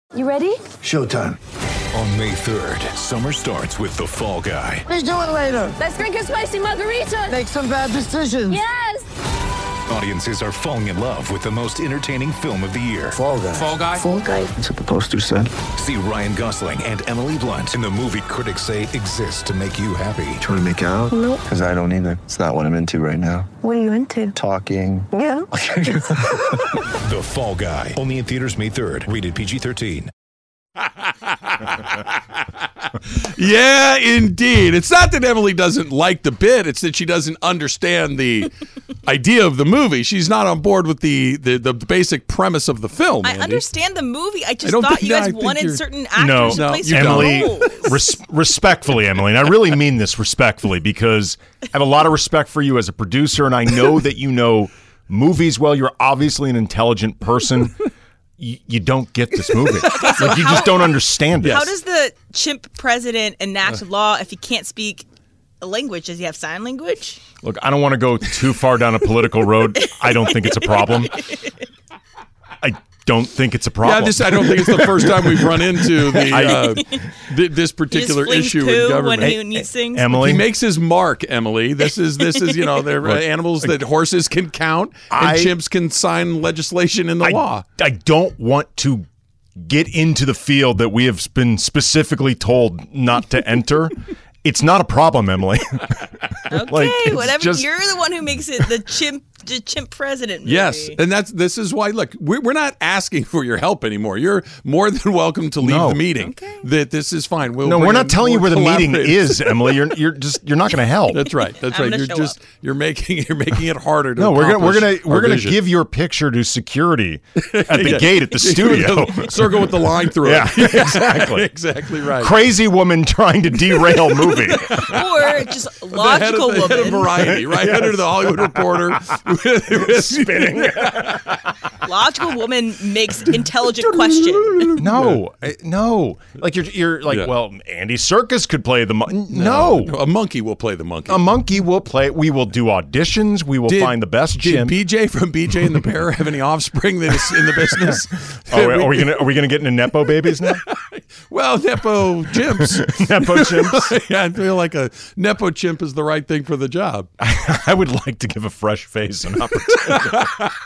You ready? Showtime. On May 3rd, summer starts with The Fall Guy. Let's do it later. Let's drink a spicy margarita. Make some bad decisions. Yes. Audiences are falling in love with the most entertaining film of the year. Fall Guy. Fall Guy? Fall guy. That's what the poster said. See Ryan Gosling and Emily Blunt in the movie critics say exists to make you happy. Trying to make it out? Nope. Because I don't either. It's not what I'm into right now. What are you into? Talking. Yeah. The Fall Guy. Only in theaters May 3rd. Rated PG-13. Yeah, indeed. It's not that Emily doesn't like the bit. It's that she doesn't understand the idea of the movie. She's not on board with the basic premise of the film. I Andy. understand the movie. I just don't thought think- you no, I guys think wanted you're- certain actors No, to play you certain don't. Emily, roles. respectfully, Emily, and I really mean this respectfully because I have a lot of respect for you as a producer, and I know that you know movies well. You're obviously an intelligent person. You don't get this movie. Like, you just don't understand it. How does the chimp president enact law if he can't speak a language? Does he have sign language? Look, I don't want to go too far down a political road. I don't think it's a problem. I don't think it's a problem. Yeah, I don't think it's the first time we've run into this particular He just issue flings in poo government. when he sings. Emily, He makes his mark, Emily. This is they're animals that horses can count and chimps can sign legislation in the law. I don't want to get into the field that we have been specifically told not to enter. It's not a problem, Emily. Okay, it's whatever. just- You're the one who makes it the chimp president movie. Yes, and this is why. Look, we're not asking for your help anymore. You're more than welcome to leave No. the meeting. Okay. That this is fine. No, bring we're not in telling you more where the meeting collaborators. is, Emily. You're not going to help. That's right. That's I'm right. gonna You're show just up. you're making it harder to. No, we're accomplish gonna our vision. give your picture to security at the gate at the studio. Circle with the line through Yeah, it. exactly. Exactly right. Crazy woman trying to derail movie. Or just The logical head of woman. Variety, right under the Hollywood Reporter, Spinning. Logical woman makes intelligent question. No. Like you're like, Yeah. well, Andy Serkis could play the no. a monkey will play the monkey. A monkey will play. We will do auditions. We will find the best Did chimp. BJ from BJ and the Bear have any offspring that is in the business? Are we gonna get into nepo babies now? Well, Nepo chimps. Nepo chimps. Yeah, I feel like a Nepo chimp is the right thing for the job. I would like to give a fresh face an opportunity.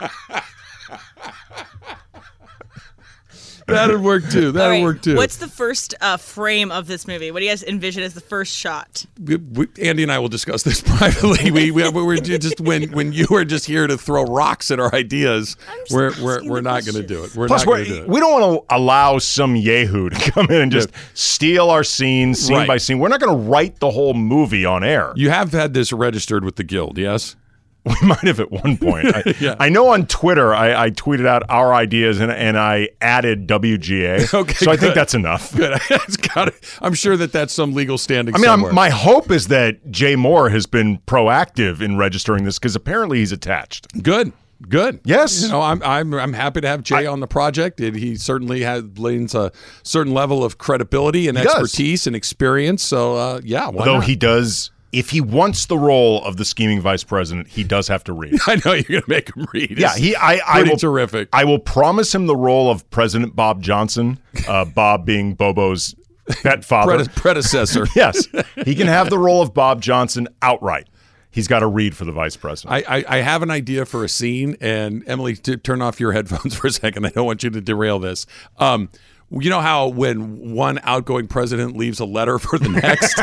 That'd work too. All That'd right, work too. What's the first frame of this movie? What do you guys envision as the first shot? Andy and I will discuss this privately. We're just when you are just here to throw rocks at our ideas, we're not going to do it. We're Plus, not going to do it. we don't want to allow some yahoo to come in and just steal our scenes, scene Right. by scene. We're not going to write the whole movie on air. You have had this registered with the Guild, yes? We might have at one point. Yeah. I know on Twitter I tweeted out our ideas and I added WGA. Okay, so I think good. that's enough. Good. I'm sure that's some legal standing I mean, somewhere. my hope is that Jay Moore has been proactive in registering this because apparently he's attached. Good. Yes. You know, I'm happy to have Jay on the project. He certainly brings a certain level of credibility and He does. expertise and experience. So yeah, why Although not? he does, if he wants the role of the scheming vice president, he does have to read. I know you're going to make him read. Yeah, I pretty will, terrific. I will promise him the role of President Bob Johnson, Bob being Bobo's pet father. Predecessor. Yes, he can have the role of Bob Johnson outright. He's got to read for the vice president. I have an idea for a scene, and Emily, turn off your headphones for a second. I don't want you to derail this. You know how when one outgoing president leaves a letter for the next?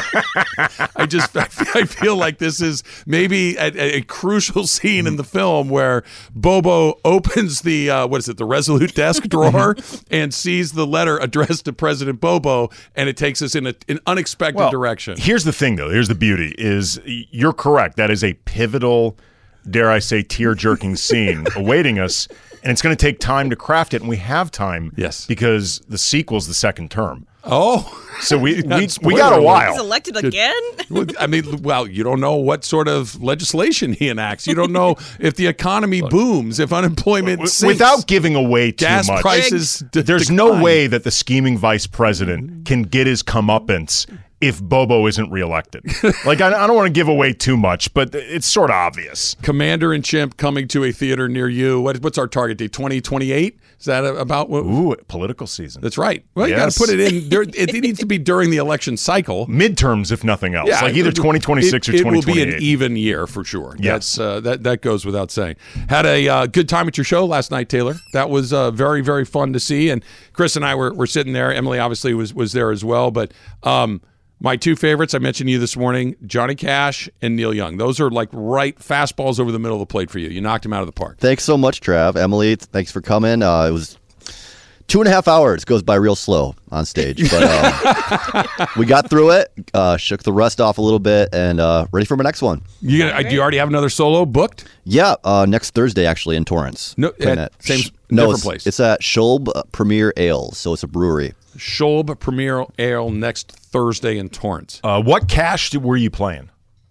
I feel like this is maybe a crucial scene in the film where Bobo opens the the Resolute desk drawer and sees the letter addressed to President Bobo, and it takes us in an unexpected direction. Here's the thing, though. Here's the beauty: is you're correct. That is a pivotal, dare I say, tear-jerking scene awaiting us. And it's going to take time to craft it, and we have time. Yes. Because the sequel's the second term. Oh. So we Spoiler got a alert. while. He's elected again? I mean, you don't know what sort of legislation he enacts. You don't know if the economy booms, if unemployment sinks. Without giving away too gas much. prices There's decline. no way that the scheming vice president can get his comeuppance if Bobo isn't reelected. Like, I don't want to give away too much, but it's sort of obvious. Commander and Chimp coming to a theater near you. What's our target date? 2028? Is that about what? Ooh, political season. That's right. Well, you got Yes. to put it in. It needs to be during the election cycle. Midterms, if nothing else. Like either 2026 or 2028. It will be an even year for sure. Yes. That goes without saying. Had a good time at your show last night, Taylor. That was very, very fun to see. And Chris and I were sitting there. Emily obviously was there as well. But my two favorites, I mentioned to you this morning, Johnny Cash and Neil Young. Those are like right fastballs over the middle of the plate for you. You knocked him out of the park. Thanks so much, Trav. Emily, thanks for coming. It was 2.5 hours. Goes by real slow on stage. But we got through it, shook the rust off a little bit, and ready for my next one. Do you already have another solo booked? Yeah, next Thursday, actually, in Torrance. No, different place. It's at Schulb Premier Ales, so it's a brewery. Schulb Premier Ale next Thursday in Torrance. What Cash were you playing?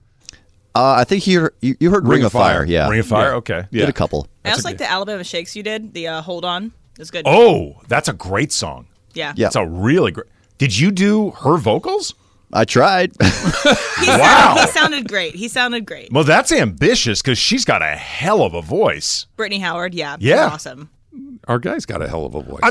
I think you heard Ring of Fire. Yeah. Ring of Fire? Okay. Yeah. Did a couple. I also like the Alabama Shakes you did. The Hold On. It's good. Oh, that's a great song. Yeah. Yeah. That's a really great. Did you do her vocals? I tried. He sounded great. He sounded great. Well, that's ambitious because she's got a hell of a voice. Brittany Howard, yeah. Yeah. Awesome. Our guy's got a hell of a voice.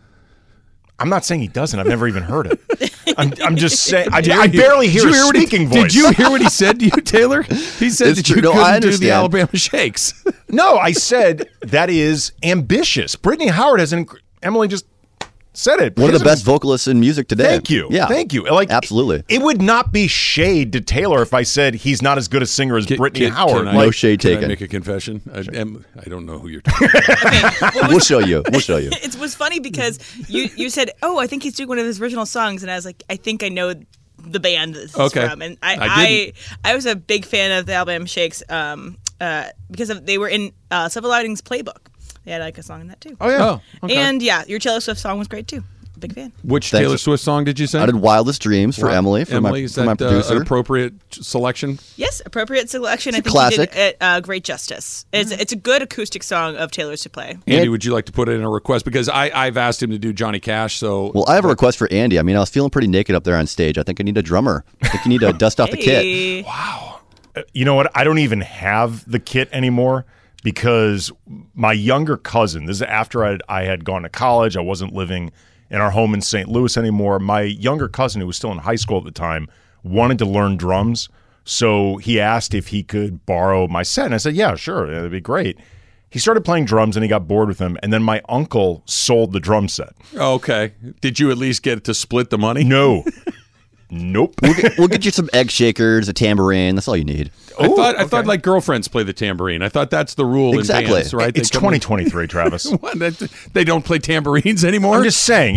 I'm not saying he doesn't. I've never even heard it. I'm just saying. I barely hear a speaking voice. Did you hear what he said to you, Taylor? He said It's that you true. No, I couldn't do the understand. Alabama Shakes. No, I said that is ambitious. Brittany Howard has Emily just said it. One of the best vocalists in music today. Thank you. Yeah. Thank you. Like, absolutely. It would not be shade to Taylor if I said he's not as good a singer as Brittany Howard. No shade Can I taken. make a confession? I don't know who you're talking about. We'll show you. We'll show you. It was funny because you said, "Oh, I think he's doing one of his original songs," and I was like, "I think I know the band this is from." And I was a big fan of the Alabama Shakes because they were in Civil Lightning's Playbook. They had like a song in that too. Oh yeah. Oh, okay. And yeah, your Taylor Swift song was great too. Big fan. Which Thanks. Taylor Swift song did you say? I did Wildest Dreams for Emily, for Emily, is my that producer. an appropriate selection? Yes, appropriate selection. It's I a think you classic. did it great justice. It's a good acoustic song of Taylor's to play. Andy, would you like to put in a request? Because I've asked him to do Johnny Cash, so... Well, I have a request for Andy. I mean, I was feeling pretty naked up there on stage. I think I need a drummer. I think you need to dust off the kit. Hey. You know what? I don't even have the kit anymore because my younger cousin, this is after I had gone to college, I wasn't living in our home in St. Louis anymore. My younger cousin, who was still in high school at the time, wanted to learn drums. So he asked if he could borrow my set. And I said, yeah, sure, that'd be great. He started playing drums and he got bored with them. And then my uncle sold the drum set. Okay. Did you at least get to split the money? No. Nope. We'll get you some egg shakers, a tambourine. That's all you need. I thought like girlfriends play the tambourine. I thought that's the rule Exactly. in bands, right? It's 2023, Travis. What? They don't play tambourines anymore? I'm just saying.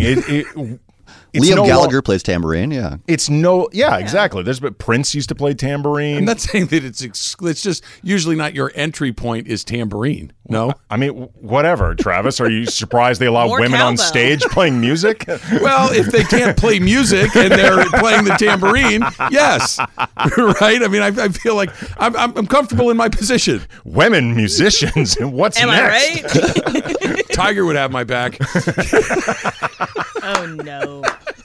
It's Liam no Gallagher plays tambourine, yeah. Exactly. But Prince used to play tambourine. I'm not saying that it's just usually not your entry point is tambourine. No? I mean, whatever, Travis. Are you surprised they allow More women on cowbell. stage playing music? Well, if they can't play music and they're playing the tambourine, yes. Right? I mean, I feel like I'm comfortable in my position. Women musicians. What's Am next? I right? Tiger would have my back. Oh no.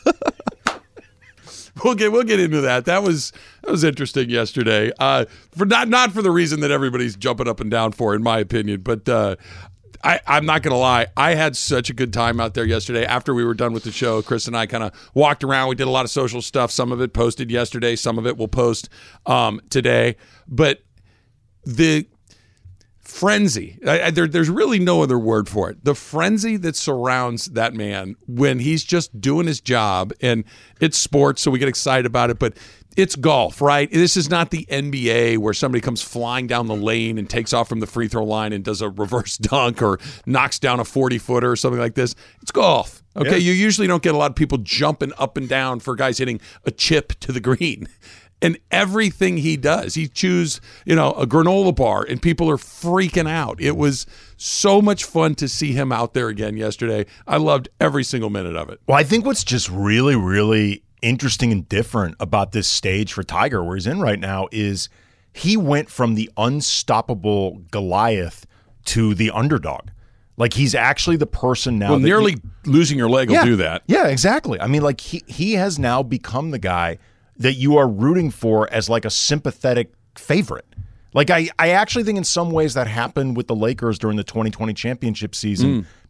We'll get into that. That was interesting yesterday. For not for the reason that everybody's jumping up and down for, in my opinion, but I'm not gonna lie. I had such a good time out there yesterday. After we were done with the show, Chris and I kind of walked around. We did a lot of social stuff. Some of it posted yesterday. Some of it we'll post today. But the frenzy, there's really no other word for it. The frenzy that surrounds that man when he's just doing his job, and it's sports, so we get excited about it, but it's golf, right? This is not the NBA where somebody comes flying down the lane and takes off from the free throw line and does a reverse dunk or knocks down a 40-footer or something like this. It's golf. Okay, yeah. You usually don't get a lot of people jumping up and down for guys hitting a chip to the green. And everything he does, he chews, a granola bar, and people are freaking out. It was so much fun to see him out there again yesterday. I loved every single minute of it. Well, I think what's just really, really interesting and different about this stage for Tiger, where he's in right now, is he went from the unstoppable Goliath to the underdog. Like, he's actually the person now. Well, nearly losing your leg will do that. Yeah, exactly. I mean, like, he has now become the guy that you are rooting for as like a sympathetic favorite. Like, I actually think in some ways that happened with the Lakers during the 2020 championship season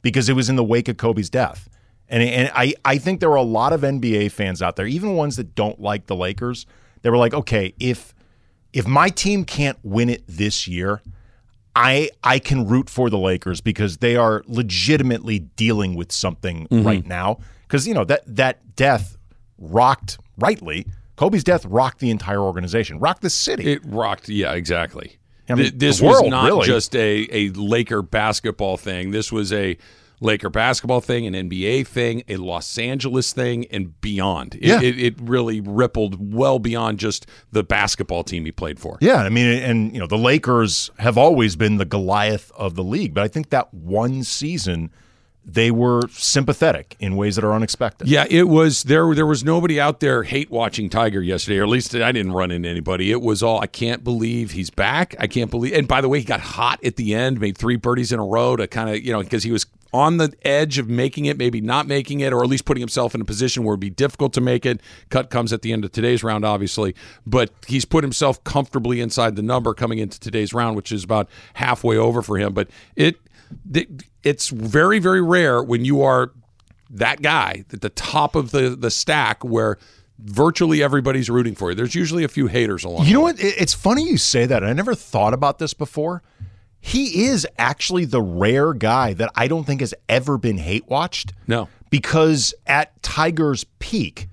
because it was in the wake of Kobe's death. And I think there were a lot of NBA fans out there, even ones that don't like the Lakers. They were like, okay, if my team can't win it this year, I can root for the Lakers because they are legitimately dealing with something right now. Because, that death rocked, rightly, Kobe's death rocked the entire organization, rocked the city. It rocked, yeah, exactly. I mean, this the world, was not really. just a Laker basketball thing. This was a Laker basketball thing, an NBA thing, a Los Angeles thing, and beyond. It really rippled well beyond just the basketball team he played for. Yeah, I mean, and the Lakers have always been the Goliath of the league, but I think that one season they were sympathetic in ways that are unexpected. Yeah, it was there was nobody out there hate watching Tiger yesterday, or at least I didn't run into anybody. It was all, I can't believe he's back. I can't believe, and by the way, he got hot at the end, made 3 birdies in a row to kind of, because he was on the edge of making it, maybe not making it, or at least putting himself in a position where it'd be difficult to make it. Cut comes at the end of today's round, obviously, but he's put himself comfortably inside the number coming into today's round, which is about halfway over for him. But it's very, very rare when you are that guy at the top of the stack where virtually everybody's rooting for you. There's usually a few haters along. You know what? It's funny you say that. I never thought about this before. He is actually the rare guy that I don't think has ever been hate watched. No. Because at Tiger's peak,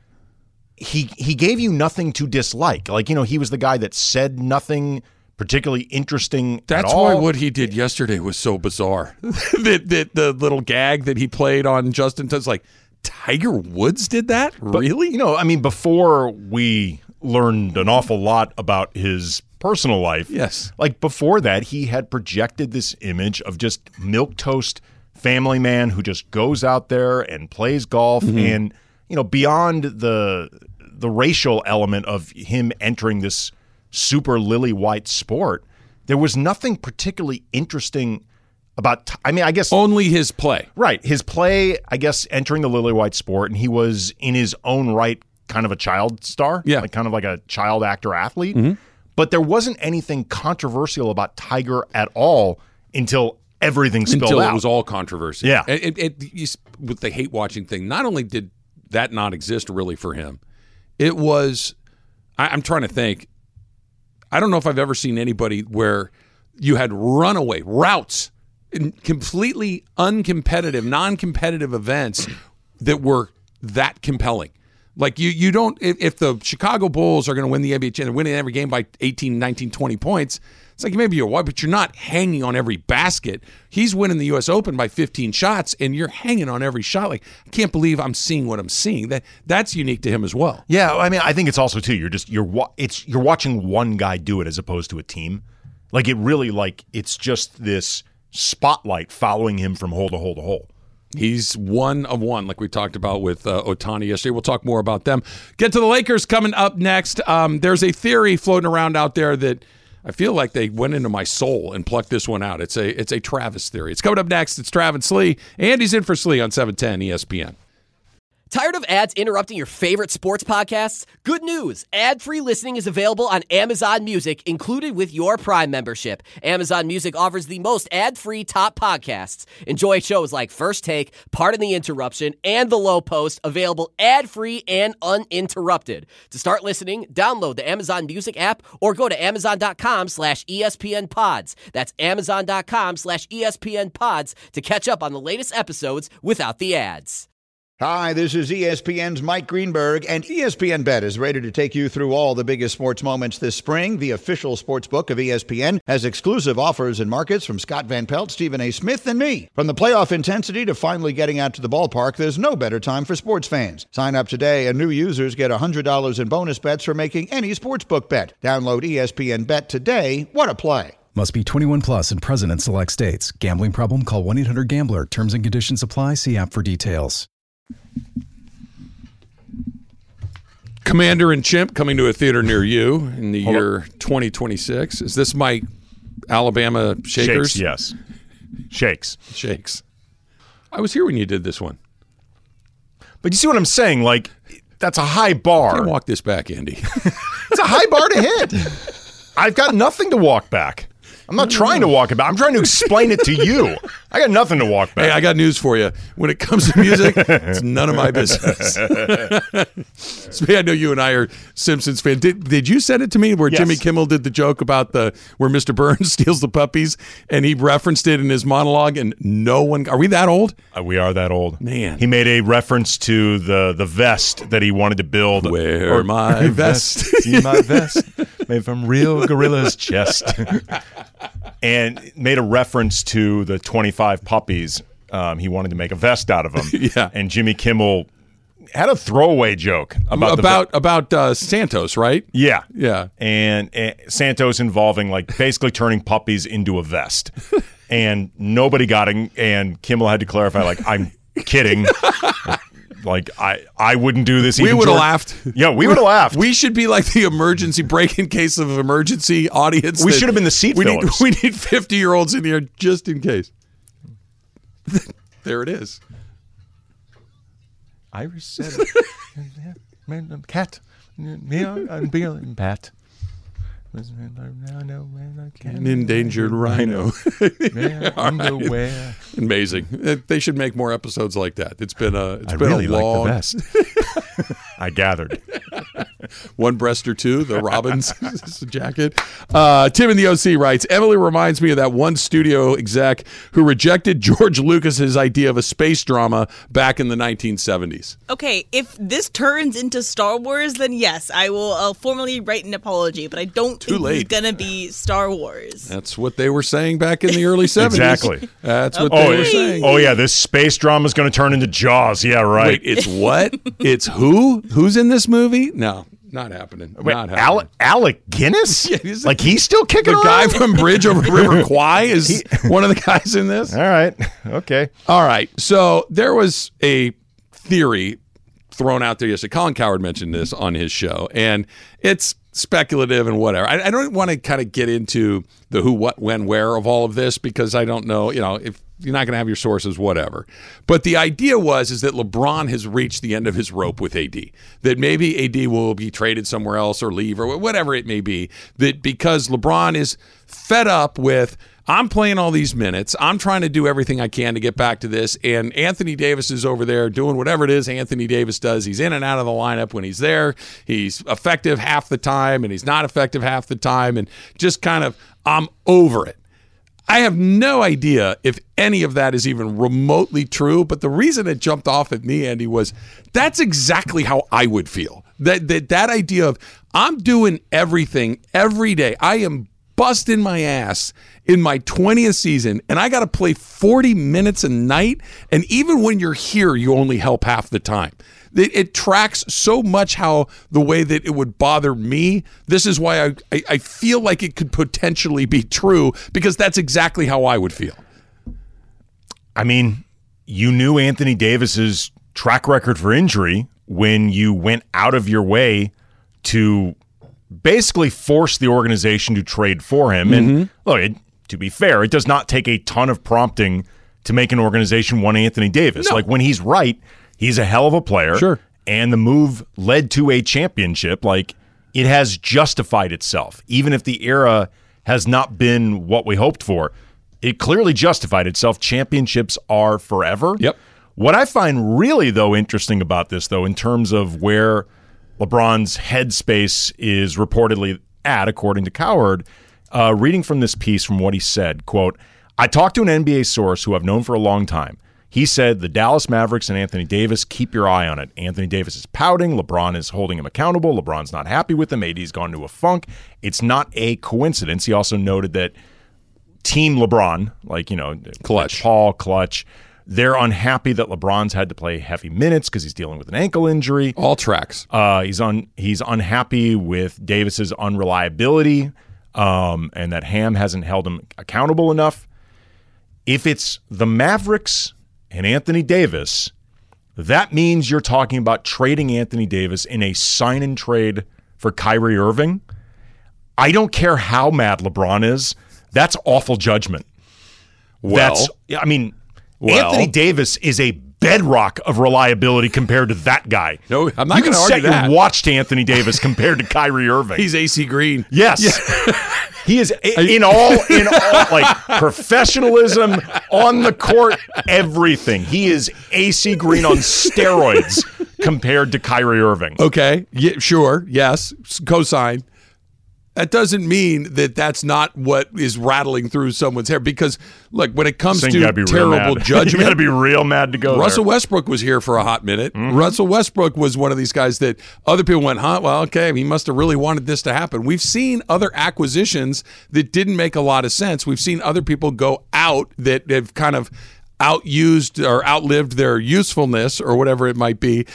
he gave you nothing to dislike. Like, he was the guy that said nothing particularly interesting That's at all. why what he did yesterday was so bizarre. the little gag that he played on Justin Tubbs, like, Tiger Woods did that? But, really? Before we learned an awful lot about his personal life. Yes. Like before that, he had projected this image of just milquetoast family man who just goes out there and plays golf. And, beyond the racial element of him entering this super lily white sport, there was nothing particularly interesting about, I guess. Only his play. Right. His play, I guess, entering the lily white sport, and he was in his own right kind of a child star. Yeah. Like kind of like a child actor athlete. But there wasn't anything controversial about Tiger at all until everything spilled out. Until it was all controversy. Yeah. With the hate watching thing, not only did that not exist really for him, it was, I'm trying to think, I don't know if I've ever seen anybody where you had runaway routes in completely uncompetitive, non-competitive events that were that compelling. Like you don't, if the Chicago Bulls are going to win the NBA championship, winning every game by 18, 19, 20 points, it's like maybe you're white, but you're not hanging on every basket. He's winning the U.S. Open by 15 shots, and you're hanging on every shot. Like, I can't believe I'm seeing what I'm seeing. That's unique to him as well. Yeah, I think it's also too. You're watching one guy do it as opposed to a team. Like it really, it's just this spotlight following him from hole to hole to hole. He's one of one, like we talked about with Ohtani yesterday. We'll talk more about them. Get to the Lakers coming up next. There's a theory floating around out there that I feel like they went into my soul and plucked this one out. It's a Travis theory. It's coming up next. It's Travis Slee. Andy's in for Slee on 710 ESPN. Tired of ads interrupting your favorite sports podcasts? Good news! Ad-free listening is available on Amazon Music, included with your Prime membership. Amazon Music offers the most ad-free top podcasts. Enjoy shows like First Take, Pardon the Interruption, and The Low Post, available ad-free and uninterrupted. To start listening, download the Amazon Music app or go to amazon.com/ESPN Pods. That's amazon.com/ESPN Pods to catch up on the latest episodes without the ads. Hi, this is ESPN's Mike Greenberg, and ESPN Bet is ready to take you through all the biggest sports moments this spring. The official sports book of ESPN has exclusive offers and markets from Scott Van Pelt, Stephen A. Smith, and me. From the playoff intensity to finally getting out to the ballpark, there's no better time for sports fans. Sign up today, and new users get $100 in bonus bets for making any sportsbook bet. Download ESPN Bet today. What a play. Must be 21 plus and present in select states. Gambling problem? Call 1-800-GAMBLER. Terms and conditions apply. See app for details. Commander and Chimp coming to a theater near you in the year 2026. Is this my Alabama Shakers? Shakes, yes. Shakes. I was here when you did this one. But you see what I'm saying? Like, that's a high bar. Can't walk this back, Andy. It's a high bar to hit. I've got nothing to walk back. I'm not trying to walk it back. I'm trying to explain it to you. I got nothing to walk back. Hey, I got news for you. When it comes to music, it's none of my business. So, I know you and I are Simpsons fans. Did you send it to me where Jimmy Kimmel did the joke about where Mr. Burns steals the puppies and he referenced it in his monologue and no one – are we that old? We are that old. Man. He made a reference to the vest that he wanted to build. Wear my vest. See my vest made from real gorilla's chest. And made a reference to the 25 puppies. He wanted to make a vest out of them. Yeah. And Jimmy Kimmel had a throwaway joke about Santos, right? Yeah. Yeah. And Santos involving basically turning puppies into a vest. And nobody got it. And Kimmel had to clarify, I'm kidding. I wouldn't do this. We would have laughed. Yeah, we would have laughed. We should be like the emergency break in case of emergency audience. We should have been the seat fillers. We need 50-year-olds in here just in case. There it is. Irish said it. Cat. And Bill and Pat. An endangered rhino. Underwear. Amazing. They should make more episodes like that. It's been a really long. Like the vest. I gathered. One breast or two, the Robbins jacket. Tim in the OC writes, Emily reminds me of that one studio exec who rejected George Lucas's idea of a space drama back in the 1970s. Okay, if this turns into Star Wars, then yes, I'll formally write an apology, but I don't think it's going to be Star Wars. That's what they were saying back in the early 70s. Exactly. That's what they were saying. Oh, yeah, this space drama is going to turn into Jaws. Yeah, right. Wait, it's what? It's who? Who's in this movie? No. Not happening. Wait, not happening. Alec Guinness? Yeah, he's still kicking the around? guy from Bridge Over River Kwai is one of the guys in this. All right. Okay. All right. So there was a theory thrown out there yesterday. Colin Cowherd mentioned this on his show, and it's speculative and whatever. I don't want to kind of get into the who, what, when, where of all of this because I don't know, if you're not going to have your sources, whatever. But the idea is that LeBron has reached the end of his rope with AD, that maybe AD will be traded somewhere else or leave or whatever it may be, that because LeBron is fed up with, I'm playing all these minutes, I'm trying to do everything I can to get back to this, and Anthony Davis is over there doing whatever it is Anthony Davis does. He's in and out of the lineup. When he's there, he's effective half the time, and he's not effective half the time, and just kind of, I'm over it. I have no idea if any of that is even remotely true, but the reason it jumped off at me, Andy, was that's exactly how I would feel. That idea of I'm doing everything every day. I am busting my ass in my 20th season, and I got to play 40 minutes a night, and even when you're here, you only help half the time. It tracks so much how the way that it would bother me. This is why I feel like it could potentially be true, because that's exactly how I would feel. I mean, you knew Anthony Davis's track record for injury when you went out of your way to basically force the organization to trade for him. And look, to be fair, it does not take a ton of prompting to make an organization want Anthony Davis. No. Like when he's right, he's a hell of a player. Sure. And the move led to a championship. Like it has justified itself. Even if the era has not been what we hoped for, it clearly justified itself. Championships are forever. Yep. What I find really, though, interesting about this, though, in terms of where LeBron's headspace is reportedly at, according to Cowherd, reading from this piece from what he said, quote, I talked to an NBA source who I've known for a long time. He said the Dallas Mavericks and Anthony Davis, keep your eye on it. Anthony Davis is pouting. LeBron is holding him accountable. LeBron's not happy with him. AD's gone to a funk. It's not a coincidence. He also noted that Team LeBron, Clutch. Paul, Clutch, they're unhappy that LeBron's had to play heavy minutes because he's dealing with an ankle injury. All tracks. He's unhappy with Davis's unreliability, and that Ham hasn't held him accountable enough. If it's the Mavericks and Anthony Davis, that means you're talking about trading Anthony Davis in a sign and trade for Kyrie Irving. I don't care how mad LeBron is. That's awful judgment. Anthony Davis is a bedrock of reliability compared to that guy. No, I'm not going to argue that. You can set your watch to Anthony Davis compared to Kyrie Irving. He's AC Green. Yes. Yeah. He is in all like professionalism, on the court, everything. He is AC Green on steroids compared to Kyrie Irving. Okay. Yeah, sure. Yes. Cosign. That doesn't mean that that's not what is rattling through someone's hair. Because, look, when it comes to terrible judgment, you got to be real mad to go Russell Westbrook was here for a hot minute. Mm-hmm. Russell Westbrook was one of these guys that other people went, well, okay, he must have really wanted this to happen. We've seen other acquisitions that didn't make a lot of sense. We've seen other people go out that have kind of outused or outlived their usefulness or whatever it might be.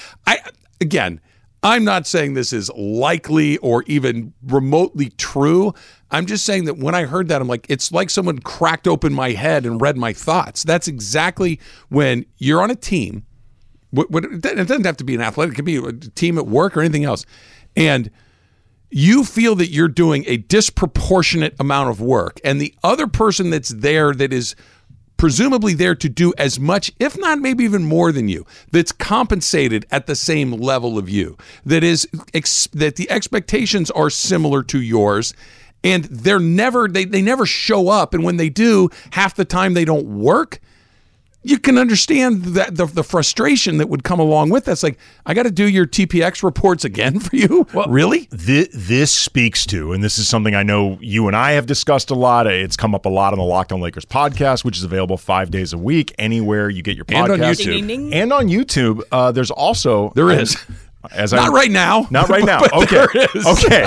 I'm not saying this is likely or even remotely true. I'm just saying that when I heard that, I'm like, it's like someone cracked open my head and read my thoughts. That's exactly when you're on a team. It doesn't have to be an athletic. It could be a team at work or anything else. And you feel that you're doing a disproportionate amount of work. And the other person that's there that is presumably there to do as much, if not maybe even more than you, that's compensated at the same level of you, that the expectations are similar to yours, and they never show up, and when they do, half the time they don't work. You can understand that the frustration that would come along with that. It's like, I got to do your TPX reports again for you? Well, really? This speaks to, and this is something I know you and I have discussed a lot. It's come up a lot on the Locked On Lakers podcast, which is available 5 days a week, anywhere you get your podcast. And on YouTube. And on YouTube. There's also... There is. Right now. Not right now. Okay. Okay.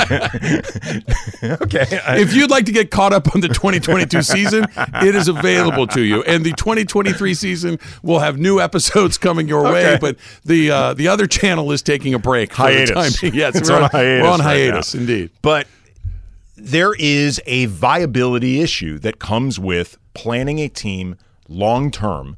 Okay. If you'd like to get caught up on the 2022 season, it is available to you. And the 2023 season will have new episodes coming your way, but the other channel is taking a break. Hiatus. Yes, we're on hiatus. We're on hiatus, indeed. But there is a viability issue that comes with planning a team long-term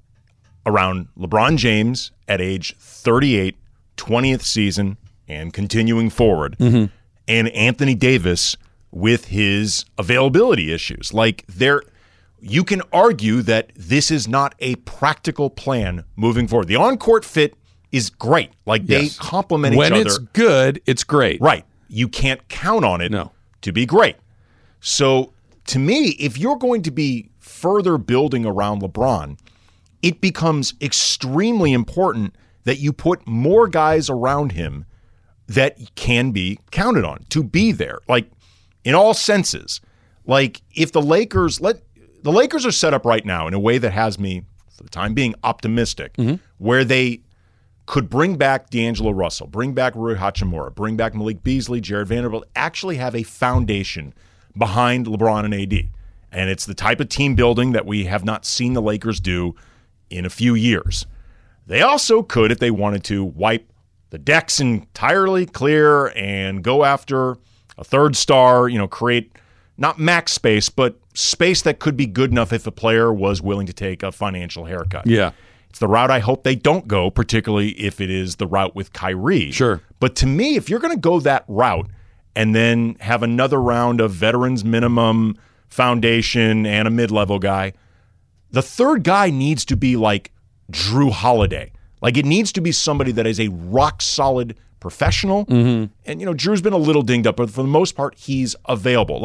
around LeBron James at age 38, 20th season and continuing forward, and Anthony Davis with his availability issues. Like, you can argue that this is not a practical plan moving forward. The on-court fit is great. Like, they complement each other. When it's good, it's great. Right. You can't count on it to be great. So, to me, if you're going to be further building around LeBron, it becomes extremely important that you put more guys around him that can be counted on to be there, like in all senses. Like, if the Lakers are set up right now in a way that has me, for the time being, optimistic, where they could bring back D'Angelo Russell, bring back Rui Hachimura, bring back Malik Beasley, Jared Vanderbilt, actually have a foundation behind LeBron and AD. And it's the type of team building that we have not seen the Lakers do in a few years. They also could, if they wanted to, wipe the decks entirely clear and go after a third star, create not max space, but space that could be good enough if a player was willing to take a financial haircut. Yeah. It's the route I hope they don't go, particularly if it is the route with Kyrie. Sure. But to me, if you're going to go that route and then have another round of veterans minimum foundation and a mid-level guy, the third guy needs to be like Drew Holiday. Like, it needs to be somebody that is a rock-solid professional. And, Drew's been a little dinged up, but for the most part, he's available.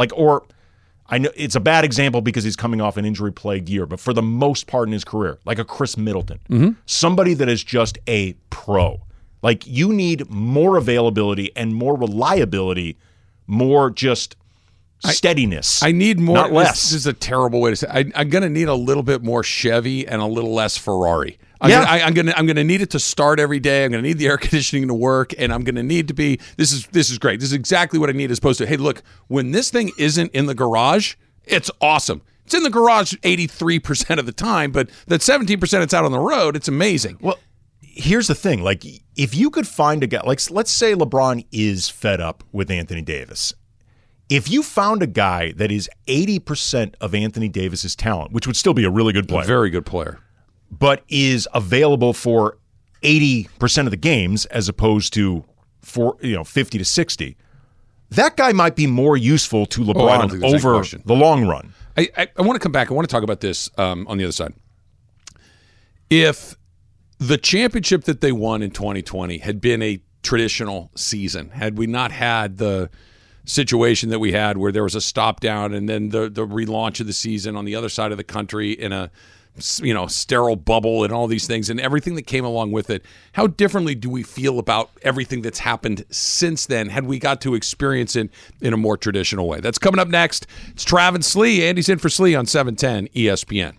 I know it's a bad example because he's coming off an injury-plagued year, but for the most part in his career, like a Chris Middleton, somebody that is just a pro. Like, you need more availability and more reliability, more just steadiness. I need more. Not less. This is a terrible way to say it. I'm going to need a little bit more Chevy and a little less Ferrari. I'm going to need it to start every day. I'm going to need the air conditioning to work, and I'm going to need to be. This is great. This is exactly what I need as opposed to, hey, look, when this thing isn't in the garage, it's awesome. It's in the garage 83% of the time, but that 17% it's out on the road, it's amazing. Well, here's the thing. Like, if you could find a guy, like, let's say LeBron is fed up with Anthony Davis. If you found a guy that is 80% of Anthony Davis's talent, which would still be a really good player. A very good player. But is available for 80% of the games as opposed to 50 to 60, that guy might be more useful to LeBron over the long run. I want to come back. I want to talk about this on the other side. If the championship that they won in 2020 had been a traditional season. Had we not had the situation that we had where there was a stop down and then the relaunch of the season on the other side of the country in a sterile bubble and all these things and everything that came along with it, how differently do we feel about everything that's happened since then had we got to experience it in a more traditional way? That's coming up next. It's Travis Slee. Andy's in for Slee on 710 ESPN.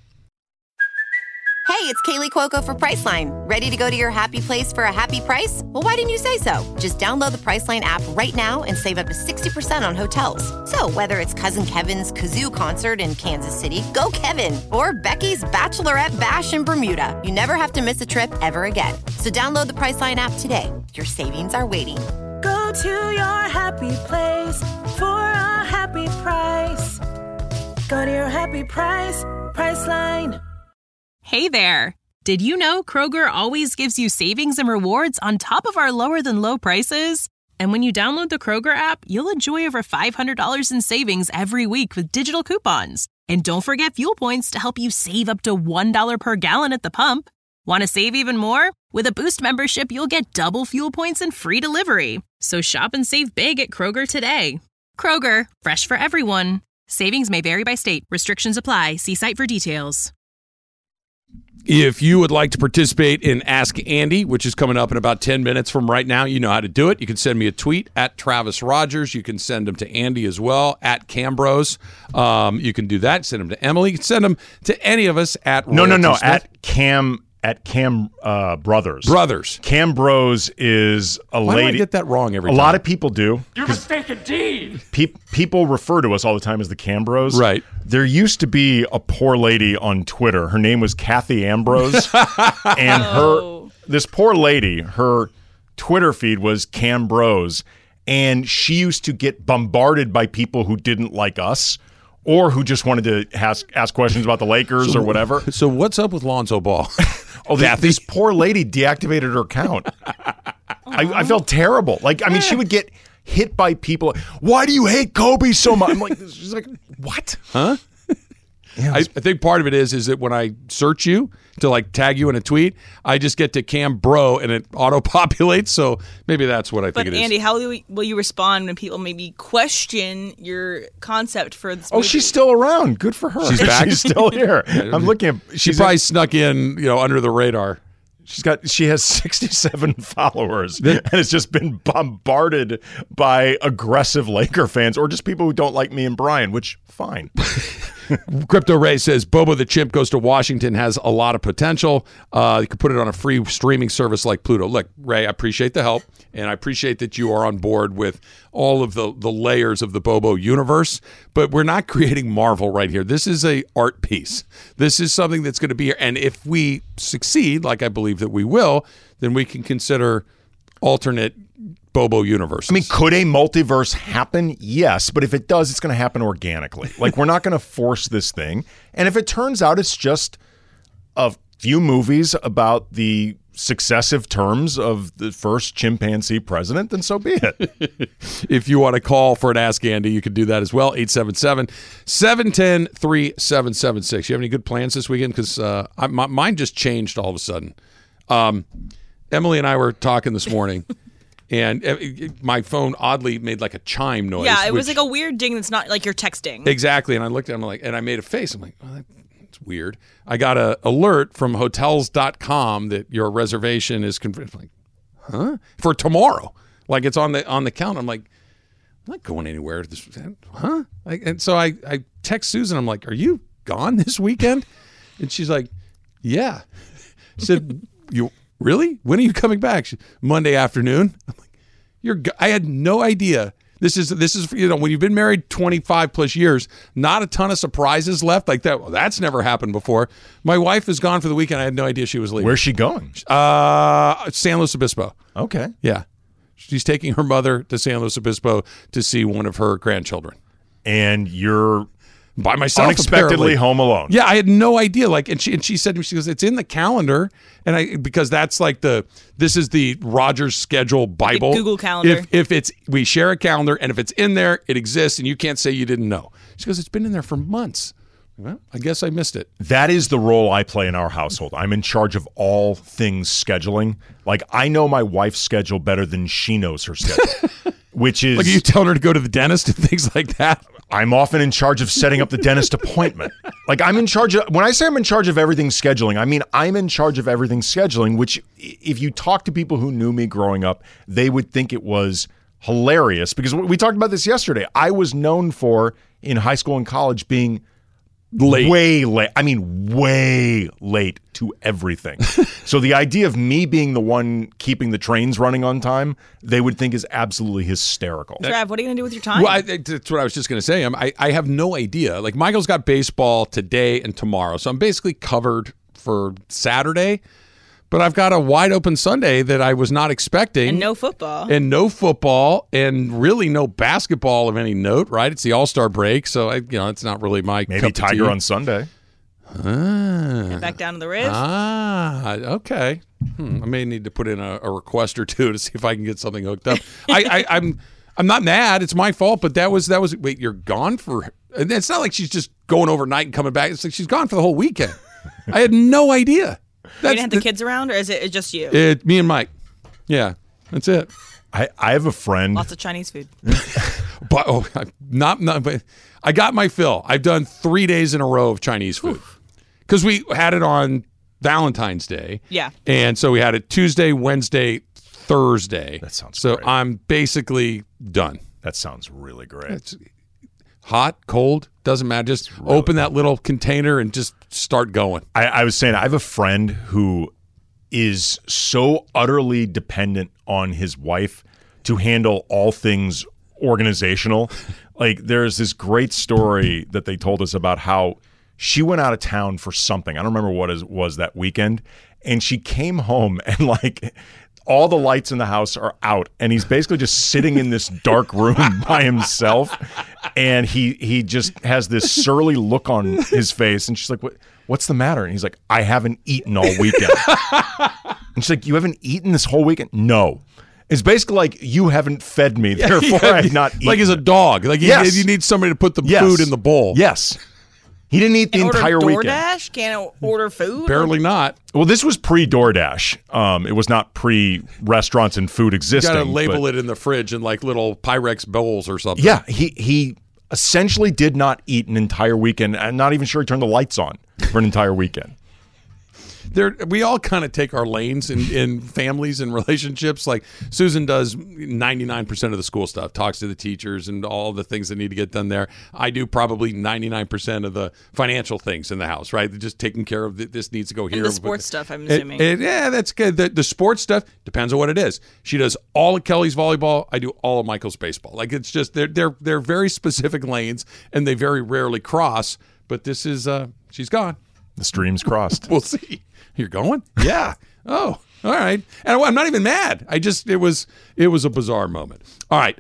Hey, it's Kaylee Cuoco for Priceline. Ready to go to your happy place for a happy price? Well, why didn't you say so? Just download the Priceline app right now and save up to 60% on hotels. So whether it's Cousin Kevin's Kazoo Concert in Kansas City, go Kevin, or Becky's Bachelorette Bash in Bermuda, you never have to miss a trip ever again. So download the Priceline app today. Your savings are waiting. Go to your happy place for a happy price. Go to your happy price, Priceline. Hey there! Did you know Kroger always gives you savings and rewards on top of our lower-than-low prices? And when you download the Kroger app, you'll enjoy over $500 in savings every week with digital coupons. And don't forget fuel points to help you save up to $1 per gallon at the pump. Want to save even more? With a Boost membership, you'll get double fuel points and free delivery. So shop and save big at Kroger today. Kroger, fresh for everyone. Savings may vary by state. Restrictions apply. See site for details. If you would like to participate in Ask Andy, which is coming up in about 10 minutes from right now, you know how to do it. You can send me a tweet at Travis Rogers. You can send them to Andy as well, at Cambros. You can do that. Send them to Emily. You can send them to any of us at No, at Cam Brothers. Cam Bros is a lady. Why do I get that wrong every time? A lot of people do. You're mistaken, indeed. People refer to us all the time as the Cam Bros. Right. There used to be a poor lady on Twitter. Her name was Kathy Ambrose. And this poor lady, her Twitter feed was Cam Bros. And she used to get bombarded by people who didn't like us or who just wanted to ask questions about the Lakers or whatever. So what's up with Lonzo Ball? This poor lady deactivated her account. I felt terrible. She would get hit by people. Why do you hate Kobe so much? I'm like, she's like, what? Huh? Yeah, I think part of it is that when I search you to tag you in a tweet, I just get to Cam Bro and it auto-populates. So maybe that's what I think it is. But Andy, how will you respond when people maybe question your concept for this movie? Oh, she's still around. Good for her. She's back. She's still here. I'm looking at. She probably snuck in, under the radar. She has 67 followers and has just been bombarded by aggressive Laker fans or just people who don't like me and Brian, which fine. Crypto Ray says Bobo the Chimp Goes to Washington has a lot of potential. You could put it on a free streaming service like Pluto. Look, Ray, I appreciate the help, and I appreciate that you are on board with all of the layers of the Bobo universe, but we're not creating Marvel right here. This is a art piece. This is something that's going to be here, and if we succeed, like I believe that we will, then we can consider alternate Bobo universe. Could a multiverse happen? Yes, but if it does, it's going to happen organically. We're not going to force this thing. And if it turns out it's just a few movies about the successive terms of the first chimpanzee president, then so be it. If you want to call for an Ask Andy, you can do that as well. 877-710-3776. You have any good plans this weekend? Because mine just changed all of a sudden. Emily and I were talking this morning. And my phone oddly made a chime noise. Yeah, it was a weird ding that's not like you're texting. Exactly. And I looked at him and I made a face. I'm like, oh, that's weird. I got an alert from hotels.com that your reservation is confirmed. Like, huh? For tomorrow. It's on the calendar. I'm like, I'm not going anywhere. Huh? And so I text Susan. I'm like, are you gone this weekend? And she's like, yeah. I said, you... Really? When are you coming back? Monday afternoon. I'm like, I had no idea. This is when you've been married 25 plus years, not a ton of surprises left like that. Well, that's never happened before. My wife is gone for the weekend. I had no idea she was leaving. Where's she going? San Luis Obispo. Okay. Yeah. She's taking her mother to San Luis Obispo to see one of her grandchildren. And you're by myself, unexpectedly apparently. Home alone. Yeah, I had no idea. And she said to me, she goes, "It's in the calendar," and because that's this is the Rogers schedule Bible. The Google Calendar. If we share a calendar, and if it's in there, it exists, and you can't say you didn't know. She goes, "It's been in there for months." Well, I guess I missed it. That is the role I play in our household. I'm in charge of all things scheduling. Like, I know my wife's schedule better than she knows her schedule, which is... Like, are you telling her to go to the dentist and things like that? I'm often in charge of setting up the dentist appointment. Like, I'm in charge of... When I say I'm in charge of everything scheduling, I mean I'm in charge of everything scheduling, which if you talk to people who knew me growing up, they would think it was hilarious. Because we talked about this yesterday. I was known for, in high school and college, being... late. Way late. I mean, way late to everything. So the idea of me being the one keeping the trains running on time, they would think is absolutely hysterical. Trav, what are you going to do with your time? Well, that's what I was just going to say. I have no idea. Like, Michael's got baseball today and tomorrow, so I'm basically covered for Saturday. But I've got a wide open Sunday that I was not expecting. And no football. And really no basketball of any note, right? It's the All-Star break, so it's not really my Maybe cup Tiger of tea. on Sunday. And back down to the Riv. Okay. I may need to put in a request or two to see if I can get something hooked up. I'm not mad. It's my fault, but that was. Wait, you're gone for? And it's not like she's just going overnight and coming back. It's like she's gone for the whole weekend. I had no idea. You didn't have the kids around, or is it just you? Me and Mike. Yeah, that's it. I have a friend. Lots of Chinese food. But but I got my fill. I've done 3 days in a row of Chinese food because we had it on Valentine's Day. Yeah, and so we had it Tuesday, Wednesday, Thursday. That sounds so great. I'm basically done. That sounds really great. It's hot, cold, doesn't matter. Just open that little container and just start going. I was saying, I have a friend who is so utterly dependent on his wife to handle all things organizational. Like, there's this great story that they told us about how she went out of town for something. I don't remember what it was that weekend. And she came home and, like, all the lights in the house are out, and he's basically just sitting in this dark room by himself, and he just has this surly look on his face, and she's like, what's the matter? And he's like, I haven't eaten all weekend. And she's like, you haven't eaten this whole weekend? No. It's basically like, you haven't fed me, therefore I've not eaten. Like he's a dog. Like you need somebody to put the food in the bowl. Yes. He didn't eat the entire weekend. DoorDash? Can't order food? Barely not. Well, this was pre-DoorDash. It was not pre-restaurants and food existing. You got to label it in the fridge in like little Pyrex bowls or something. Yeah, he essentially did not eat an entire weekend. I'm not even sure he turned the lights on for an entire weekend. We all kind of take our lanes in families and relationships. Like Susan does 99% of the school stuff, talks to the teachers and all the things that need to get done there. I do probably 99% of the financial things in the house, right? Just taking care of this needs to go here. And the sports stuff, I'm assuming. Yeah, that's good. The sports stuff depends on what it is. She does all of Kelly's volleyball. I do all of Michael's baseball. Like, it's just they're very specific lanes, and they very rarely cross. But this is she's gone. The streams crossed. We'll see. You're going? Yeah. Oh, all right. And I'm not even mad. It was a bizarre moment. All right.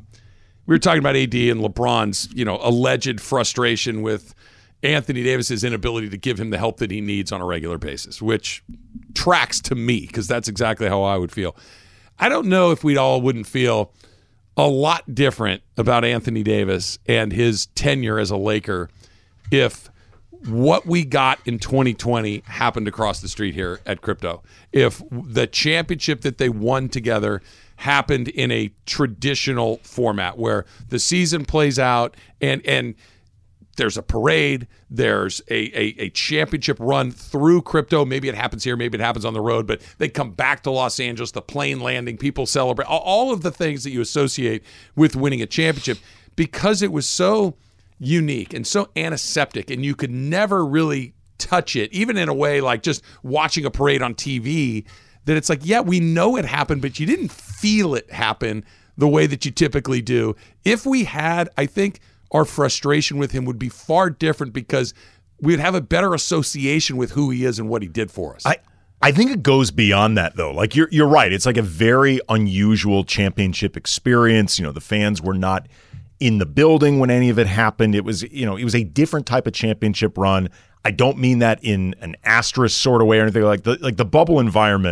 We were talking about AD and LeBron's, alleged frustration with Anthony Davis's inability to give him the help that he needs on a regular basis, which tracks to me because that's exactly how I would feel. I don't know if we all wouldn't feel a lot different about Anthony Davis and his tenure as a Laker if what we got in 2020 happened across the street here at Crypto. If the championship that they won together happened in a traditional format where the season plays out and there's a parade, there's a championship run through Crypto. Maybe it happens here, maybe it happens on the road, but they come back to Los Angeles, the plane landing, people celebrate, all of the things that you associate with winning a championship, because it was so unique and so antiseptic, and you could never really touch it, even in a way like just watching a parade on TV, that it's like, yeah, we know it happened, but you didn't feel it happen the way that you typically do. If we had, I think our frustration with him would be far different because we'd have a better association with who he is and what he did for us. I think it goes beyond that, though. Like, you're right. It's like a very unusual championship experience. The fans were not in the building when any of it happened. It was, it was a different type of championship run. I don't mean that in an asterisk sort of way or anything like the bubble environment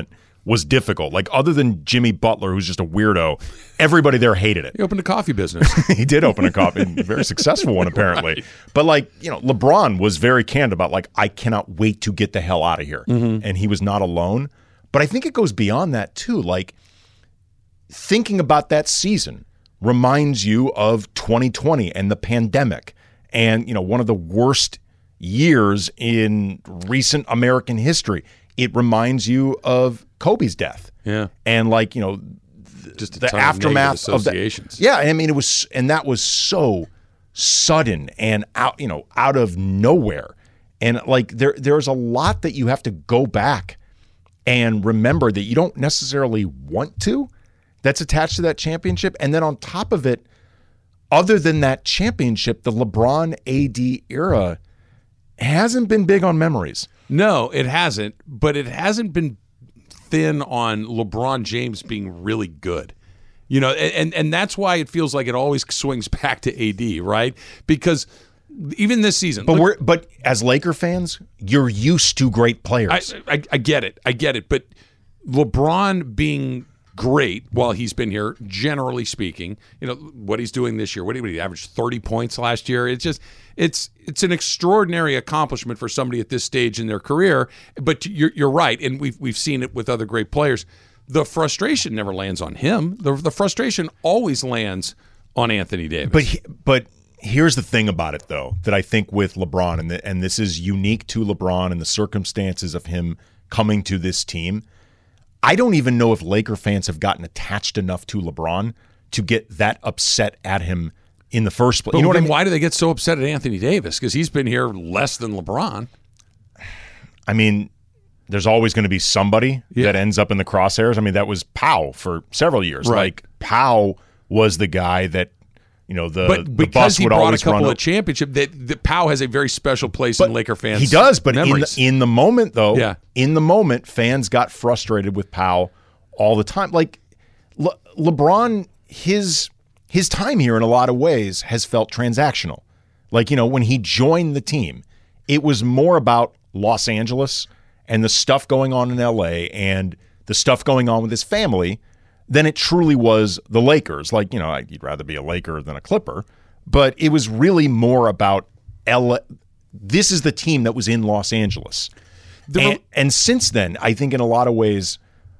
was difficult. Like, other than Jimmy Butler, who's just a weirdo, everybody there hated it. He opened a coffee business. He did open a coffee, a very successful one, apparently. Right. But, like, LeBron was very candid about, like, I cannot wait to get the hell out of here. Mm-hmm. And he was not alone. But I think it goes beyond that, too. Like, thinking about that season reminds you of 2020 and the pandemic and, one of the worst years in recent American history. It reminds you of Kobe's death. Yeah. And, like, just the aftermath of that. Yeah, I mean, that was so sudden and out of nowhere. And, like, there's a lot that you have to go back and remember that you don't necessarily want to, that's attached to that championship. And then on top of it, other than that championship, the LeBron AD era hasn't been big on memories. No, it hasn't, but it hasn't been thin on LeBron James being really good. And that's why it feels like it always swings back to AD, right? Because even this season. But as Laker fans, you're used to great players. I get it. But LeBron being great while he's been here, generally speaking, what he's doing this year, what did he average 30 points last year? It's just it's an extraordinary accomplishment for somebody at this stage in their career. But you're right, and we've seen it with other great players. The frustration never lands on him. The frustration always lands on Anthony Davis. But here's the thing about it, though, that I think with LeBron, and this is unique to LeBron and the circumstances of him coming to this team. I don't even know if Laker fans have gotten attached enough to LeBron to get that upset at him in the first place. But you know what I mean? Why do they get so upset at Anthony Davis? Because he's been here less than LeBron. I mean, there's always going to be somebody that ends up in the crosshairs. I mean, that was Powell for several years. Right. Like, Powell was the guy that, the because bus he would brought always a couple run of championships, that Powell has a very special place in Laker fans. He does, but memories. in the moment, though, in the moment, fans got frustrated with Powell all the time. Like, LeBron, his time here in a lot of ways has felt transactional. Like, when he joined the team, it was more about Los Angeles and the stuff going on in LA and the stuff going on with his family than it truly was the Lakers. Like, you'd rather be a Laker than a Clipper, but it was really more about LA. This is the team that was in Los Angeles. And since then, I think in a lot of ways,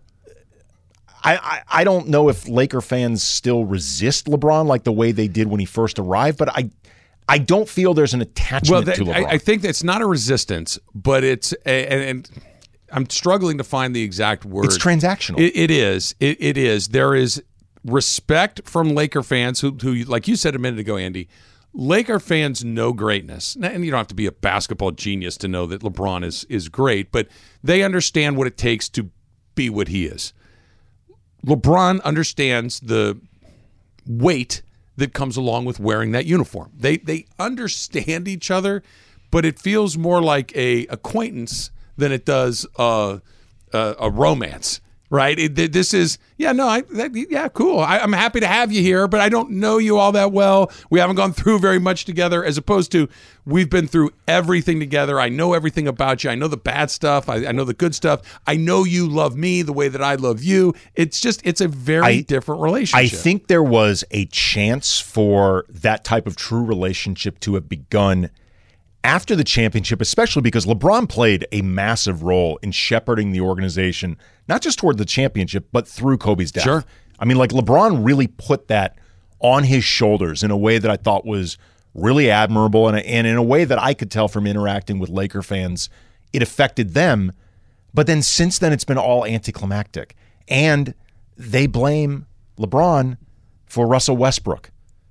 I don't know if Laker fans still resist LeBron like the way they did when he first arrived, but I don't feel there's an attachment to LeBron. I think that's not a resistance, but it's and I'm struggling to find the exact word. It's transactional. It is. It is. There is respect from Laker fans who, like you said a minute ago, Andy, Laker fans know greatness. And you don't have to be a basketball genius to know that LeBron is great, but they understand what it takes to be what he is. LeBron understands the weight that comes along with wearing that uniform. They understand each other, but it feels more like a acquaintance than it does a romance, right? This is, cool. I'm happy to have you here, but I don't know you all that well. We haven't gone through very much together, as opposed to we've been through everything together. I know everything about you. I know the bad stuff. I know the good stuff. I know you love me the way that I love you. It's a very different relationship. I think there was a chance for that type of true relationship to have begun after the championship, especially because LeBron played a massive role in shepherding the organization, not just toward the championship, but through Kobe's death. Sure. I mean, like, LeBron really put that on his shoulders in a way that I thought was really admirable, and in a way that I could tell from interacting with Laker fans, it affected them. But then since then, it's been all anticlimactic. And they blame LeBron for Russell Westbrook.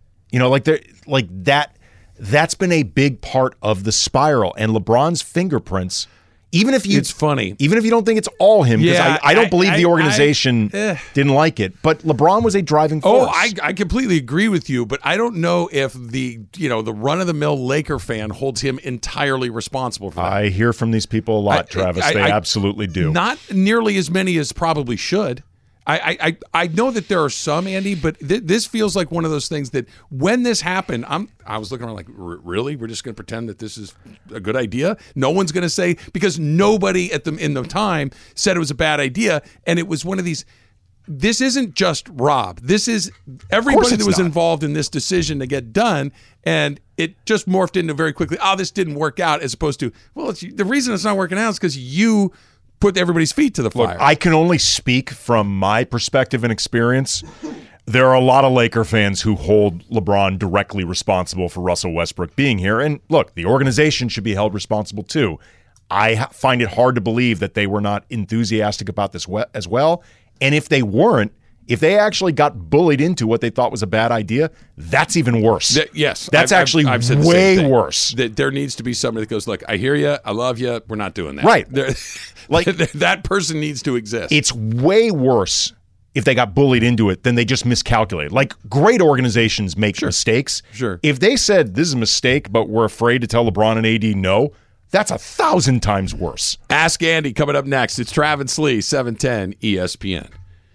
That's been a big part of the spiral, and LeBron's fingerprints. It's funny. Even if you don't think it's all him, because I don't believe the organization didn't like it, but LeBron was a driving force. Oh, I completely agree with you, but I don't know if the run-of-the-mill Laker fan holds him entirely responsible for that. I hear from these people a lot, Travis. They absolutely do. Not nearly as many as probably should. I know that there are some, Andy, but this feels like one of those things that when this happened, I was looking around like, really? We're just going to pretend that this is a good idea? No one's going to say, because nobody in the time said it was a bad idea, and it was one of these. This isn't just Rob. This is everybody that was involved in this decision to get done, and it just morphed into very quickly, this didn't work out, as opposed to, the reason it's not working out is because you put everybody's feet to the fire. Look, I can only speak from my perspective and experience. There are a lot of Laker fans who hold LeBron directly responsible for Russell Westbrook being here. And look, the organization should be held responsible too. I find it hard to believe that they were not enthusiastic about this as well. And if they weren't, if they actually got bullied into what they thought was a bad idea, that's even worse. Yes. That's actually way worse. There needs to be somebody that goes, look, I hear you, I love you, we're not doing that. Right. Like that person needs to exist. It's way worse if they got bullied into it than they just miscalculated. Like, great organizations make mistakes. Sure. If they said, this is a mistake, but we're afraid to tell LeBron and AD no, that's 1,000 times worse. Ask Andy coming up next. It's Travis Lee, 710 ESPN.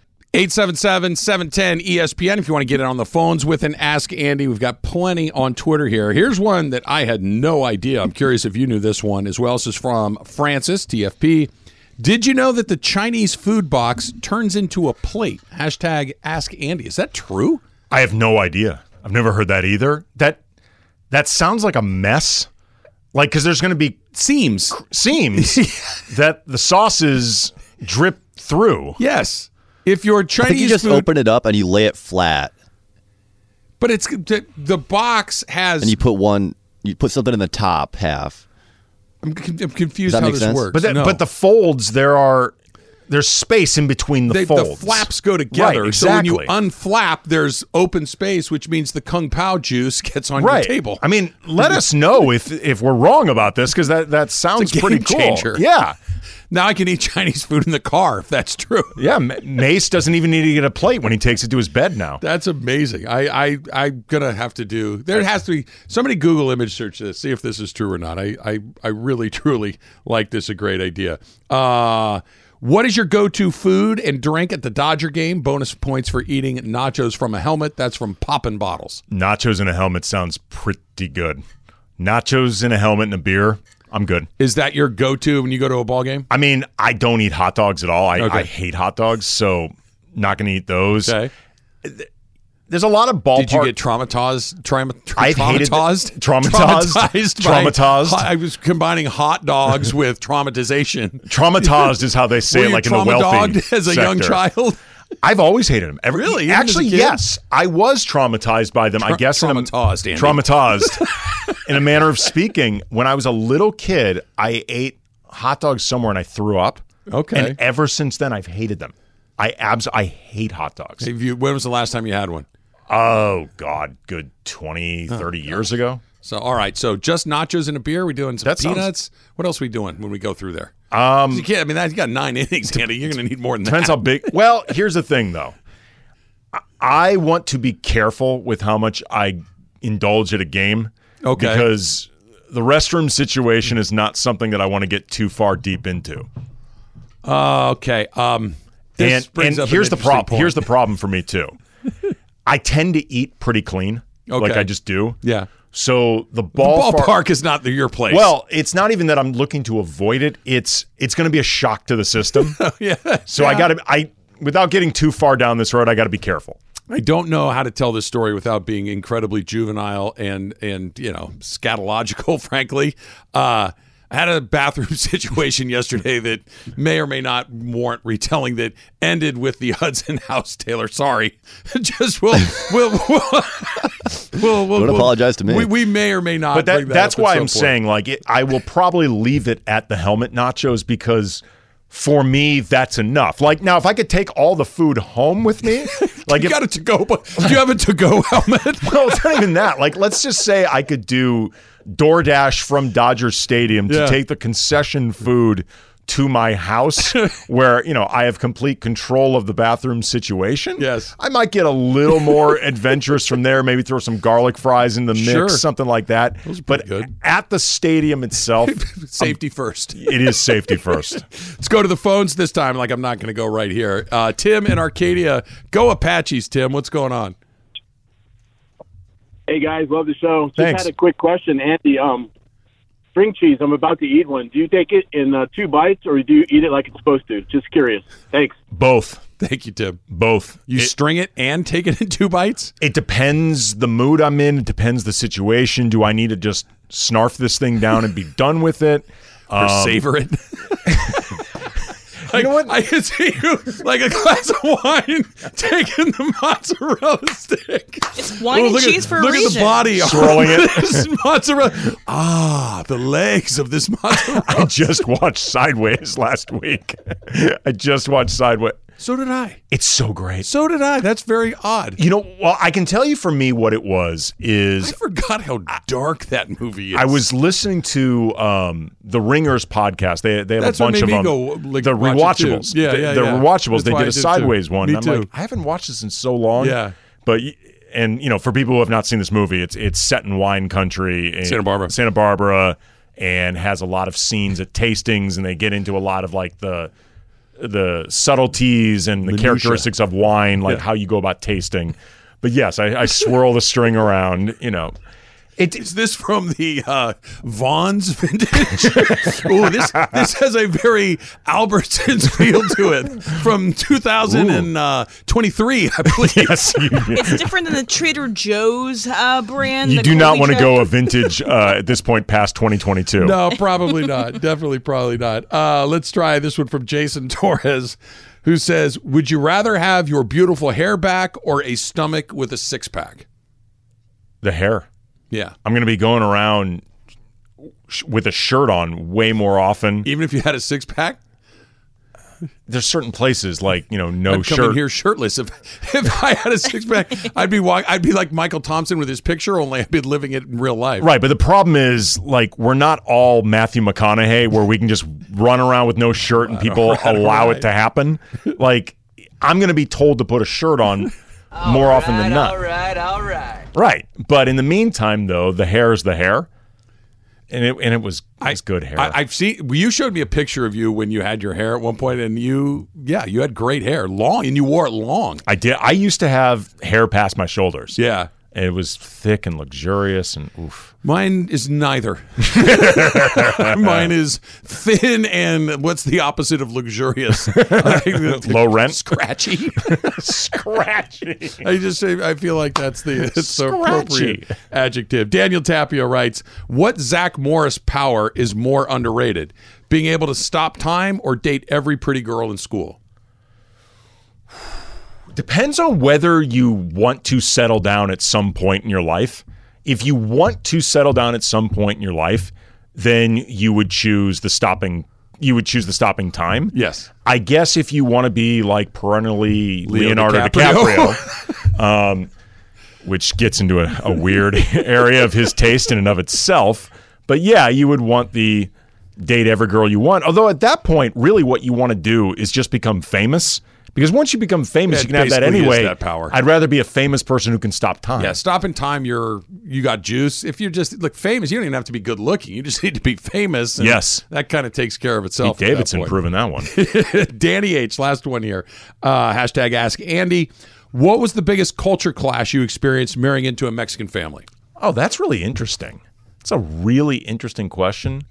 877-710-ESPN if you want to get it on the phones with an Ask Andy. We've got plenty on Twitter here. Here's one that I had no idea. I'm curious if you knew this one as well. This is from Francis, TFP. Did you know that the Chinese food box turns into a plate? Hashtag Ask Andy. Is that true? I have no idea. I've never heard that either. That sounds like a mess. Like, because there's going to be seams that the sauces drip through. Yes. If you're Chinese I think you just open it up and you lay it flat. But it's the box has... And you put something in the top half. I'm confused how this works. But the folds, there's space in between the folds. The flaps go together. Right, exactly. So when you unflap, there's open space, which means the Kung Pao juice gets on your table. I mean, let us know if we're wrong about this, because that sounds pretty cool. Changer. Yeah. Now I can eat Chinese food in the car, if that's true. Yeah, Mace doesn't even need to get a plate when he takes it to his bed now. That's amazing. I'm going to have to do... There has to be... Somebody Google image search this, see if this is true or not. I really, truly like this. A great idea. What is your go-to food and drink at the Dodger game? Bonus points for eating nachos from a helmet. That's from Poppin' Bottles. Nachos in a helmet sounds pretty good. Nachos in a helmet and a beer... I'm good. Is that your go-to when you go to a ball game? I mean, I don't eat hot dogs at all. I hate hot dogs, so not going to eat those. Okay. There's a lot of ballpark. Did you get traumatized? I've hated traumatized. I was combining hot dogs with traumatization. Traumatized is how they say it, like in the wealthy as a young child. I've always hated them. Really? Actually, yes. I was traumatized by them. I guess traumatized, Andy. Traumatized. In a manner of speaking, when I was a little kid, I ate hot dogs somewhere and I threw up. Okay. And ever since then, I've hated them. I hate hot dogs. When was the last time you had one? Oh, God. Good 20, 30 years ago. So, all right. So just nachos and a beer? We doing some peanuts? What else are we doing when we go through there? You can't. I mean, you got 9 innings, Andy. You're going to need more than that. Depends how big. Well, here's the thing, though. I want to be careful with how much I indulge at a game. Okay. Because the restroom situation is not something that I want to get too far deep into. Okay. And here's the problem. Here's the problem for me too. I tend to eat pretty clean. Okay. Like I just do. Yeah. So the ballpark is not your place. Well, it's not even that I'm looking to avoid it. It's going to be a shock to the system. Yeah. So without getting too far down this road, I got to be careful. I don't know how to tell this story without being incredibly juvenile and scatological, frankly. I had a bathroom situation yesterday that may or may not warrant retelling that ended with the Hudson House Taylor. Sorry. Just we'll Don't apologize to me. We may or may not. But bring that's up why at I'm some saying I will probably leave it at the helmet nachos because for me that's enough. Like now, if I could take all the food home with me, like you got it to go. But do you have a to-go helmet? Well, it's not even that. Like let's just say I could do DoorDash from Dodger Stadium to take the concession food to my house where, I have complete control of the bathroom situation. Yes. I might get a little more adventurous from there, maybe throw some garlic fries in the mix, Sure. something like that. Those are but pretty good. At the stadium itself, Safety first. It is safety first. Let's go to the phones this time. Like, I'm not going to go right here. Tim in Arcadia. Go Apaches, Tim. What's going on? Hey, guys. Love the show. Just Thanks. had a quick question, Andy. String cheese, I'm about to eat one. Do you take it in 2 bites, or do you eat it like it's supposed to? Just curious. Thanks. Both. Thank you, Tim. Both. You string it and take it in 2 bites? It depends the mood I'm in. It depends the situation. Do I need to just snarf this thing down and be done with it? Or savor it? You know what? I can see you like a glass of wine taking the mozzarella stick. It's wine and cheese for a reason. Look at the body. Swirling it. This mozzarella. The legs of this mozzarella. I just watched Sideways last week. So did I. It's so great. So did I. That's very odd. Well, I can tell you for me what it was is... I forgot how dark that movie is. I was listening to the Ringers podcast. They have That's a bunch what of made them. me go, like, the watch it too. Rewatchables. Yeah. The Rewatchables. That's They why did I a did Sideways too. one. Me and too. I'm like, I haven't watched this in so long. Yeah. But... And, for people who have not seen this movie, it's set in wine country. In Santa Barbara, and has a lot of scenes at tastings, and they get into a lot of, like, the subtleties and the characteristics of wine, like how you go about tasting. But, yes, I swirl the string around, Is this from the Vaughn's vintage? Ooh, this has a very Albertsons feel to it from 2023, I believe. Yes, It's different than the Trader Joe's brand. You do not want to go a vintage at this point past 2022. No, probably not. Definitely, probably not. Let's try this one from Jason Torres, who says, would you rather have your beautiful hair back or a stomach with a six-pack? The hair. Yeah. I'm going to be going around with a shirt on way more often. Even if you had a six-pack? There's certain places like, no I'd shirt. come in here shirtless. If I had a six-pack, I'd be like Michael Thompson with his picture, only I'd be living it in real life. Right, but the problem is, like, we're not all Matthew McConaughey where we can just run around with no shirt and people allow it to happen. Like, I'm going to be told to put a shirt on more often than not. All right. Right, but in the meantime, though, the hair is the hair, and it was good hair. I've seen. You showed me a picture of you when you had your hair at one point, and you had great hair, long, and you wore it long. I did. I used to have hair past my shoulders. Yeah. And it was thick and luxurious and oof. Mine is neither. Mine is thin and what's the opposite of luxurious? Low rent? Scratchy. Scratchy. I feel like that's the appropriate adjective. Daniel Tapia writes, what Zach Morris power is more underrated? Being able to stop time or date every pretty girl in school? Depends on whether you want to settle down at some point in your life. If you want to settle down at some point in your life, then you would choose the stopping time. Yes. I guess if you want to be like perennially Leonardo DiCaprio, which gets into a weird area of his taste in and of itself. But yeah, you would want the date every girl you want. Although at that point, really what you want to do is just become famous. Because once you become famous, you can have that anyway. That power. I'd rather be a famous person who can stop time. Yeah, stopping time, you got juice. If you're just famous, you don't even have to be good looking. You just need to be famous. And yes. That kind of takes care of itself. Pete Davidson proving that one. Danny H, last one here. Hashtag Ask Andy. What was the biggest culture clash you experienced marrying into a Mexican family? Oh, that's really interesting. It's a really interesting question.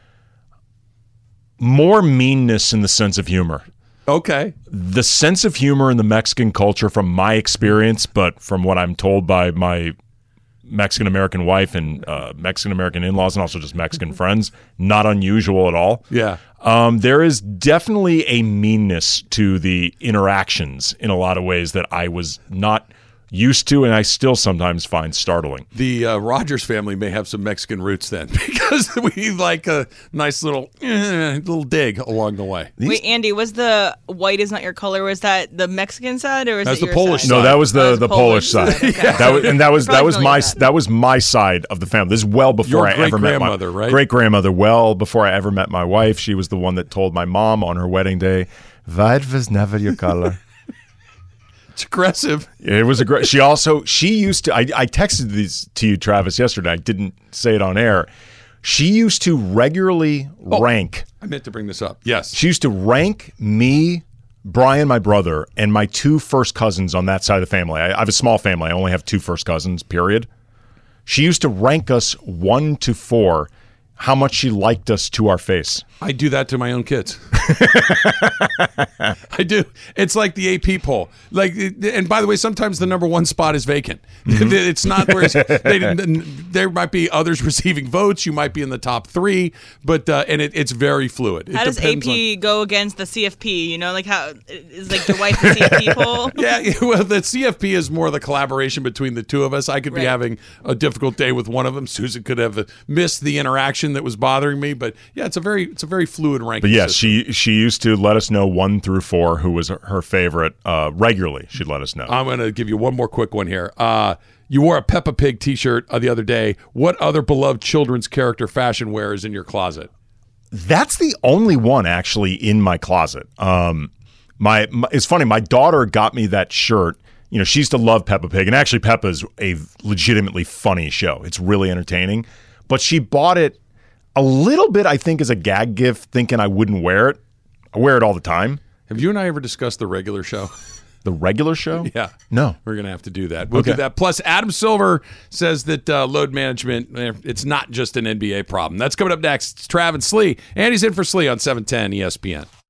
More meanness in the sense of humor. Okay. The sense of humor in the Mexican culture from my experience, but from what I'm told by my Mexican-American wife and Mexican-American in-laws and also just Mexican friends, not unusual at all. Yeah. There is definitely a meanness to the interactions in a lot of ways that I was not used to, and I still sometimes find startling. The Rogers family may have some Mexican roots then, because we like a nice little dig along the way. Wait, Andy, was the white is not your color? Was that the Mexican side, or was That's it the your Polish side? side. No, that was the Polish side. Okay. That was my side of the family. This is well before Your I ever met my great-grandmother, right? great-grandmother. Well before I ever met my wife. She was the one that told my mom on her wedding day, "White was never your color." It's aggressive. It was aggressive. She used to. I texted these to you, Travis, yesterday. I didn't say it on air. She used to regularly rank. I meant to bring this up. Yes. She used to rank me, Brian, my brother, and my 2 first cousins on that side of the family. I have a small family. I only have 2 first cousins, period. She used to rank us 1 to 4, how much she liked us to our face. I do that to my own kids. I do. It's like the AP poll. And by the way, sometimes the number 1 spot is vacant. Mm-hmm. It's not where there might be others receiving votes. You might be in the top 3, but it's very fluid. How does AP go against the CFP? You know, like how is like your wife the CFP poll? Yeah, well, the CFP is more the collaboration between the two of us. I could be having a difficult day with one of them. Susan could have missed the interaction that was bothering me, but yeah, it's a very fluid ranking. But yes, system. she used to let us know 1 through 4 who was her favorite regularly. She'd let us know. I'm going to give you one more quick one here. You wore a Peppa Pig T-shirt the other day. What other beloved children's character fashion wear is in your closet? That's the only one actually in my closet. It's funny. My daughter got me that shirt. You know, she used to love Peppa Pig, and actually Peppa's a legitimately funny show. It's really entertaining. But she bought it a little bit, I think, as a gag gift, thinking I wouldn't wear it. I wear it all the time. Have you and I ever discussed the regular show? The regular show? Yeah. No. We're going to have to do that. We'll do that. Plus, Adam Silver says that load management, it's not just an NBA problem. That's coming up next. It's Trav and Slee. Andy's in for Slee on 710 ESPN.